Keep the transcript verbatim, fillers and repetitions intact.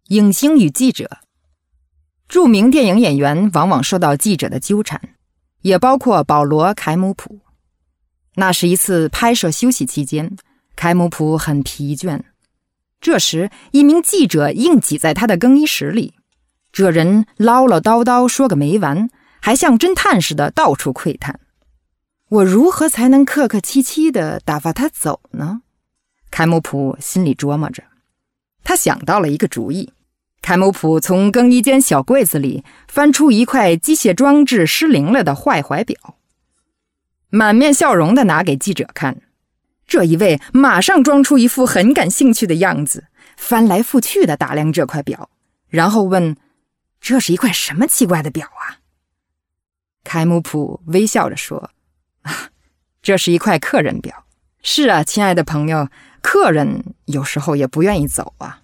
影星与记者。著名电影演员往往受到记者的纠缠，也包括保罗·凯姆普。那是一次拍摄休息期间，凯姆普很疲倦。这时，一名记者硬挤在他的更衣室里，这人唠唠叨叨说个没完，还像侦探似的到处窥探。我如何才能客客气气地打发他走呢？凯姆普心里琢磨着。他想到了一个主意。凯姆普从更衣间小柜子里翻出一块机械装置失灵了的坏怀表，满面笑容地拿给记者看。这一位马上装出一副很感兴趣的样子，翻来覆去地打量这块表，然后问：这是一块什么奇怪的表啊？凯姆普微笑着说：啊，这是一块客人表。是啊，亲爱的朋友，客人有时候也不愿意走啊。